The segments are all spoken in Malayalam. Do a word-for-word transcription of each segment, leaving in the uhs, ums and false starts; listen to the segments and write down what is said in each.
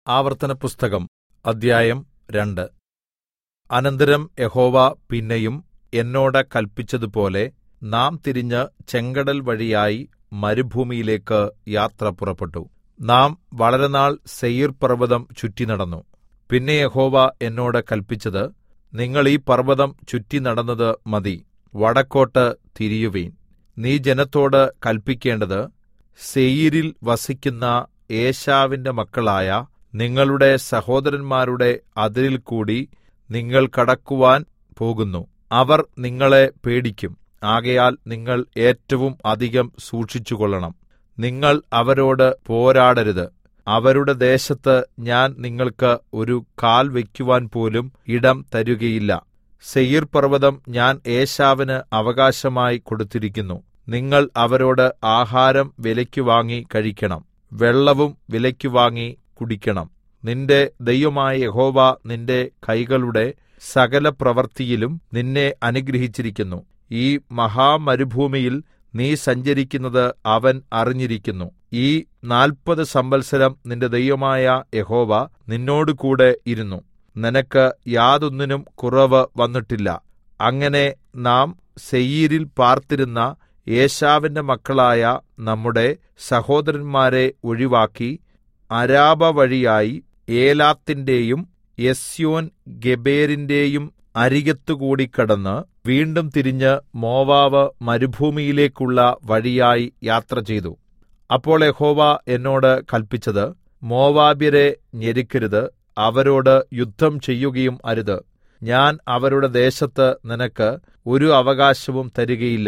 ആവർത്തനപുസ്തകം അദ്ധ്യായം രണ്ട്. അനന്തരം യഹോവ പിന്നെയും എന്നോട് കല്പിച്ചതുപോലെ നാം തിരിഞ്ഞ് ചെങ്കടൽ വഴിയായി മരുഭൂമിയിലേക്ക് യാത്ര പുറപ്പെട്ടു. നാം വളരെനാൾ സെയീർപർവ്വതം ചുറ്റിനടന്നു. പിന്നെ യഹോവ എന്നോട് കല്പിച്ചത്, നിങ്ങൾ ഈ പർവ്വതം ചുറ്റിനടന്നത് മതി, വടക്കോട്ട് തിരിയുവിൻ. നീ ജനത്തോട് കല്പിക്കേണ്ടത്, സേയീരിൽ വസിക്കുന്ന ഏശാവിന്റെ മക്കളായ നിങ്ങളുടെ സഹോദരന്മാരുടെ അതിരിൽകൂടി നിങ്ങൾ കടക്കുവാൻ പോകുന്നു. അവർ നിങ്ങളെ പേടിക്കും. ആകയാൽ നിങ്ങൾ ഏറ്റവും അധികം സൂക്ഷിച്ചുകൊള്ളണം. നിങ്ങൾ അവരോട് പോരാടരുത്. അവരുടെ ദേശത്ത് ഞാൻ നിങ്ങൾക്ക് ഒരു കാൽ വയ്ക്കുവാൻ പോലും ഇടം തരുകയില്ല. സെയീർപർവ്വതം ഞാൻ ഏശാവിന് അവകാശമായി കൊടുത്തിരിക്കുന്നു. നിങ്ങൾ അവരോട് ആഹാരം വിലയ്ക്ക് വാങ്ങി കഴിക്കണം, വെള്ളവും വിലയ്ക്ക് വാങ്ങി കുടിക്കണം. നിന്റെ ദൈവമായ യഹോവ നിന്റെ കൈകളുടെ സകല പ്രവൃത്തിയിലും നിന്നെ അനുഗ്രഹിച്ചിരിക്കുന്നു. ഈ മഹാമരുഭൂമിയിൽ നീ സഞ്ചരിക്കുന്നത് അവൻ അറിഞ്ഞിരിക്കുന്നു. ഈ നാല്പത് സംവത്സരം നിന്റെ ദൈവമായ യഹോവ നിന്നോടുകൂടെ ഇരുന്നു. നിനക്ക് യാതൊന്നിനും കുറവ് വന്നിട്ടില്ല. അങ്ങനെ നാം സേയീരിൽ പാർത്തിരുന്ന ഏശാവിന്റെ മക്കളായ നമ്മുടെ സഹോദരന്മാരെ ഒഴിവാക്കി അരാബ വഴിയായി ഏലാത്തിന്റെയും എസ്യോൻഗേബെരിന്റെയും അരികത്തുകൂടി കടന്ന് വീണ്ടും തിരിഞ്ഞ് മോവാബ് മരുഭൂമിയിലേക്കുള്ള വഴിയായി യാത്രചെയ്തു. അപ്പോൾ യഹോവ എന്നോട് കല്പിച്ചത്, മോവാബ്യരെ ഞെരുക്കരുത്, അവരോട് യുദ്ധം ചെയ്യുകയും അരുത്. ഞാൻ അവരുടെ ദേശത്ത് നിനക്ക് ഒരു അവകാശവും തരികയില്ല.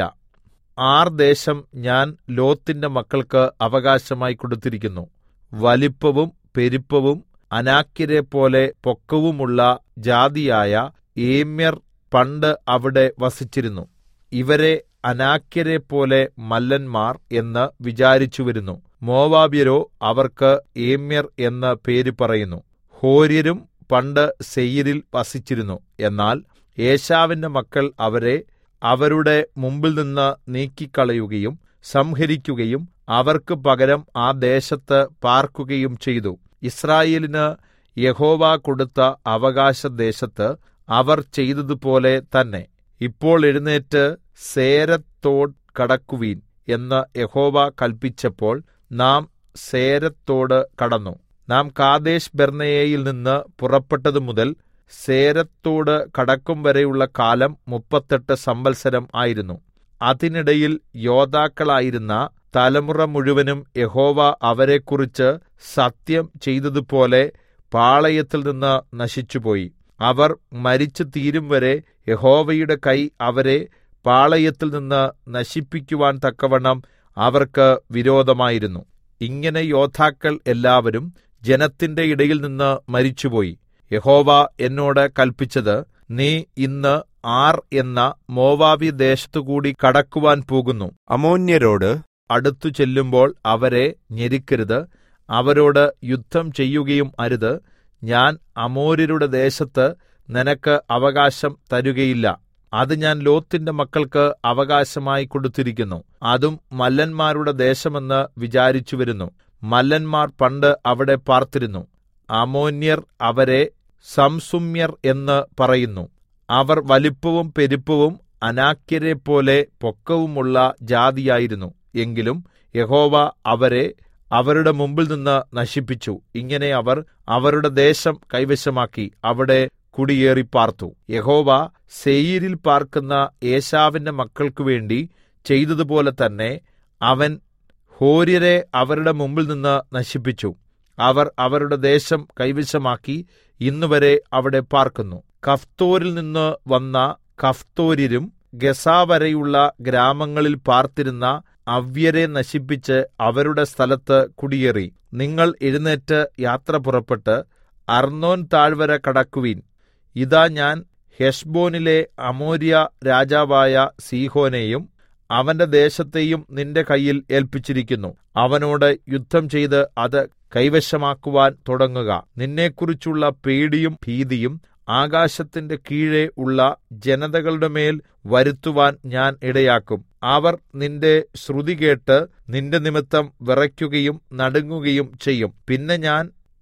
ആർ ദേശം ഞാൻ ലോത്തിന്റെ മക്കൾക്ക് അവകാശമായി കൊടുത്തിരിക്കുന്നു. വലിപ്പവും പെരുപ്പവും അനാക്യരെപ്പോലെ പൊക്കവുമുള്ള ജാതിയായ ഏമ്യർ പണ്ട് അവിടെ വസിച്ചിരുന്നു. ഇവരെ അനാക്യരെപ്പോലെ മല്ലന്മാർ എന്ന് വിചാരിച്ചുവരുന്നു. മോവാബ്യരോ അവർക്ക് ഏമ്യർ എന്ന് പേര് പറയുന്നു. ഹോര്യരും പണ്ട് സേയീരിൽ വസിച്ചിരുന്നു. എന്നാൽ ഏശാവിന്റെ മക്കൾ അവരെ അവരുടെ മുമ്പിൽനിന്ന് നീക്കിക്കളയുകയും സംഹരിക്കുകയും അവർക്ക് പകരം ആ ദേശത്ത് പാർക്കുകയും ചെയ്തു. യിസ്രായേലിന് യഹോവ കൊടുത്ത അവകാശദേശത്ത് അവർ ചെയ്തതുപോലെ തന്നെ. ഇപ്പോൾ എഴുന്നേറ്റ് സേരത്തോട് കടക്കുവിൻ എന്ന് യഹോവ കല്പിച്ചപ്പോൾ നാം സേരത്തോട് കടന്നു. നാം കാദേശ് ബർന്നേയയിൽ നിന്ന് പുറപ്പെട്ടതു മുതൽ സേരത്തോട് കടക്കും വരെയുള്ള കാലം മുപ്പത്തെട്ട് സംവത്സരം ആയിരുന്നു. അതിനിടയിൽ യോദ്ധാക്കളായിരുന്ന തലമുറ മുഴുവനും യഹോവ അവരെക്കുറിച്ച് സത്യം ചെയ്തതുപോലെ പാളയത്തിൽ നിന്ന് നശിച്ചുപോയി. അവർ മരിച്ചു തീരും വരെ യഹോവയുടെ കൈ അവരെ പാളയത്തിൽ നിന്ന് നശിപ്പിക്കുവാൻ തക്കവണ്ണം അവർക്ക് വിരോധമായിരുന്നു. ഇങ്ങനെ യോദ്ധാക്കൾ എല്ലാവരും ജനത്തിന്റെ ഇടയിൽ നിന്ന് മരിച്ചുപോയി. യഹോവ എന്നോട് കല്പിച്ചത്, നീ ഇന്ന് ആർ എന്ന മോവാബി ദേശത്തുകൂടി കടക്കുവാൻ പോകുന്നു. അമ്മോന്യരോട് അടുത്തു ചെല്ലുമ്പോൾ അവരെ ഞെരുക്കരുത്, അവരോട് യുദ്ധം ചെയ്യുകയും അരുത്. ഞാൻ അമോര്യരുടെ ദേശത്ത് നിനക്ക് അവകാശം തരുകയില്ല. അത് ഞാൻ ലോത്തിന്റെ മക്കൾക്ക് അവകാശമായി കൊടുത്തിരിക്കുന്നു. അതും മല്ലന്മാരുടെ ദേശമെന്ന് വിചാരിച്ചുവരുന്നു. മല്ലന്മാർ പണ്ട് അവിടെ പാർത്തിരുന്നു. അമോന്യർ അവരെ സംസുമ്യർ എന്ന് പറയുന്നു. അവർ വലിപ്പവും പെരുപ്പവും അനാക്യരെപ്പോലെ പൊക്കവുമുള്ള ജാതിയായിരുന്നു. എങ്കിലും യഹോവ അവരെ അവരുടെ മുമ്പിൽ നിന്ന് നശിപ്പിച്ചു. ഇങ്ങനെ അവർ അവരുടെ ദേശം കൈവശമാക്കി അവിടെ കുടിയേറി പാർത്തു. യഹോവ സേയീരിൽ പാർക്കുന്ന ഏശാവിന്റെ മക്കൾക്കു വേണ്ടി ചെയ്തതുപോലെ തന്നെ അവൻ ഹോര്യരെ അവരുടെ മുമ്പിൽ നിന്ന് നശിപ്പിച്ചു. അവർ അവരുടെ ദേശം കൈവശമാക്കി ഇന്നുവരെ അവിടെ പാർക്കുന്നു. കഫ്തോരിൽ നിന്ന് വന്ന കഫ്തോര്യരും ഗസാ വരെയുള്ള ഗ്രാമങ്ങളിൽ പാർത്തിരുന്ന അവ്യരെ നശിപ്പിച്ച് അവരുടെ സ്ഥലത്ത് കുടിയേറി. നിങ്ങൾ എഴുന്നേറ്റ് യാത്ര പുറപ്പെട്ട് അർന്നോൻ താഴ്വര കടക്കുവിൻ. ഇതാ ഞാൻ ഹെശ്ബോനിലെ അമോര്യ രാജാവായ സീഹോനെയും അവന്റെ ദേശത്തെയും നിന്റെ കയ്യിൽ ഏൽപ്പിച്ചിരിക്കുന്നു. അവനോട് യുദ്ധം ചെയ്ത് അത് കൈവശമാക്കുവാൻ തുടങ്ങുക. നിന്നെക്കുറിച്ചുള്ള പേടിയും ഭീതിയും ആകാശത്തിന്റെ കീഴെ ഉള്ള ജനതകളുടെ മേൽ വരുത്തുവാൻ ഞാൻ ഇടയാക്കും. അവർ നിന്റെ ശ്രുതി കേട്ട് നിന്റെ നിമിത്തം വിറയ്ക്കുകയും നടുങ്ങുകയും ചെയ്യും. പിന്നെ ഞാൻ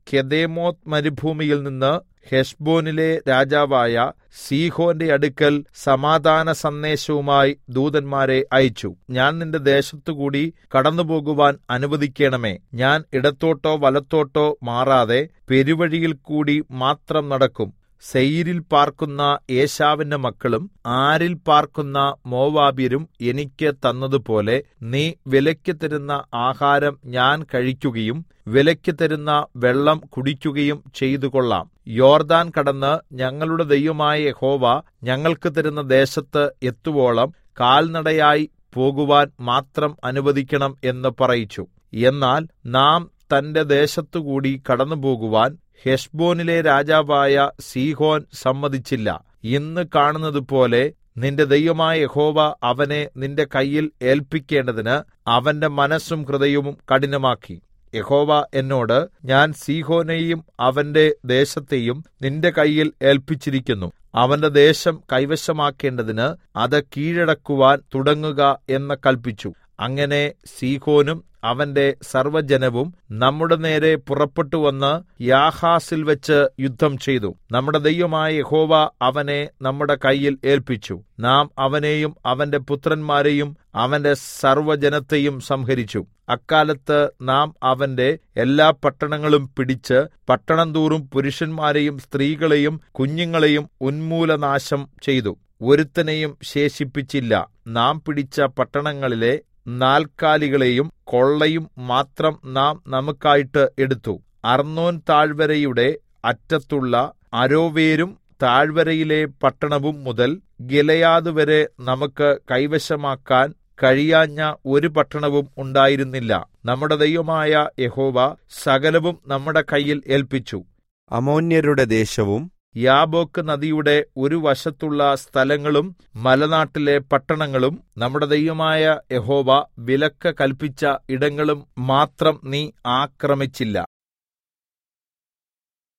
കെദേമോത്ത് മരുഭൂമിയിൽ നിന്ന് ഹെശ്ബോനിലെ രാജാവായ സീഹോന്റെ അടുക്കൽ സമാധാന സന്ദേശവുമായി ദൂതന്മാരെ അയച്ചു. ഞാൻ നിന്റെ ദേശത്തുകൂടി കടന്നുപോകുവാൻ അനുവദിക്കണമേ. ഞാൻ ഇടത്തോട്ടോ വലത്തോട്ടോ മാറാതെ പെരുവഴിയിൽ കൂടി മാത്രം നടക്കും. സെയീരിൽ പാർക്കുന്ന ഏശാവിന്റെ മക്കളും ആരിൽ പാർക്കുന്ന മോവാബ്യരും എനിക്ക് തന്നതുപോലെ നീ വിലയ്ക്ക് തരുന്ന ആഹാരം ഞാൻ കഴിക്കുകയും വിലയ്ക്ക് തരുന്ന വെള്ളം കുടിക്കുകയും ചെയ്തുകൊള്ളാം. യോർദാൻ കടന്ന് ഞങ്ങളുടെ ദൈവമായ യഹോവ ഞങ്ങൾക്ക് തരുന്ന ദേശത്ത് എത്തുവോളം കാൽനടയായി പോകുവാൻ മാത്രം അനുവദിക്കണം എന്ന് പറയിച്ചു. എന്നാൽ നാം തന്റെ ദേശത്തുകൂടി കടന്നുപോകുവാൻ ഹെശ്ബോനിലെ രാജാവായ സീഹോൻ സമ്മതിച്ചില്ല. ഇന്ന് കാണുന്നതുപോലെ നിന്റെ ദൈവമായ യഹോവ അവനെ നിന്റെ കയ്യിൽ ഏൽപ്പിക്കേണ്ടതിന് അവന്റെ മനസ്സും ഹൃദയവും കഠിനമാക്കി. യഹോവ എന്നോട്, ഞാൻ സീഹോനെയും അവന്റെ ദേശത്തെയും നിന്റെ കയ്യിൽ ഏൽപ്പിച്ചിരിക്കുന്നു. അവന്റെ ദേശം കൈവശമാക്കേണ്ടതിന് അത് കീഴടക്കുവാൻ തുടങ്ങുക എന്ന് കല്പിച്ചു. അങ്ങനെ സീഹോനും അവന്റെ സർവ്വജനവും നമ്മുടെ നേരെ പുറപ്പെട്ടു വന്ന് യാഹാസിൽ വെച്ച് യുദ്ധം ചെയ്തു. നമ്മുടെ ദൈവമായ യഹോവ അവനെ നമ്മുടെ കയ്യിൽ ഏൽപ്പിച്ചു. നാം അവനെയും അവന്റെ പുത്രന്മാരെയും അവന്റെ സർവ്വജനത്തെയും സംഹരിച്ചു. അക്കാലത്ത് നാം അവന്റെ എല്ലാ പട്ടണങ്ങളും പിടിച്ച് പട്ടണം തോറും പുരുഷന്മാരെയും സ്ത്രീകളെയും കുഞ്ഞുങ്ങളെയും ഉന്മൂലനാശം ചെയ്തു. ഒരുത്തനെയും ശേഷിപ്പിച്ചില്ല. നാം പിടിച്ച പട്ടണങ്ങളിലെ നാൽക്കാലികളെയും കൊള്ളയും മാത്രം നാം നമുക്കായിട്ട് എടുത്തു. അർന്നോൻ താഴ്വരയുടെ അറ്റത്തുള്ള അരോവേരും താഴ്വരയിലെ പട്ടണവും മുതൽ ഗിലെയാദ് വരെ നമുക്ക് കൈവശമാക്കാൻ കഴിയാഞ്ഞ ഒരു പട്ടണവും ഉണ്ടായിരുന്നില്ല. നമ്മുടെ ദൈവമായ യഹോവ സകലവും നമ്മുടെ കയ്യിൽ ഏൽപ്പിച്ചു. അമ്മോന്യരുടെ ദേശവും യാബോക്ക് നദിയുടെ ഒരു വശത്തുള്ള സ്ഥലങ്ങളും മലനാട്ടിലെ പട്ടണങ്ങളും നമ്മുടെ ദൈവമായ യഹോവ വിലക്ക് കൽപ്പിച്ച ഇടങ്ങളും മാത്രം നീ ആക്രമിച്ചില്ല.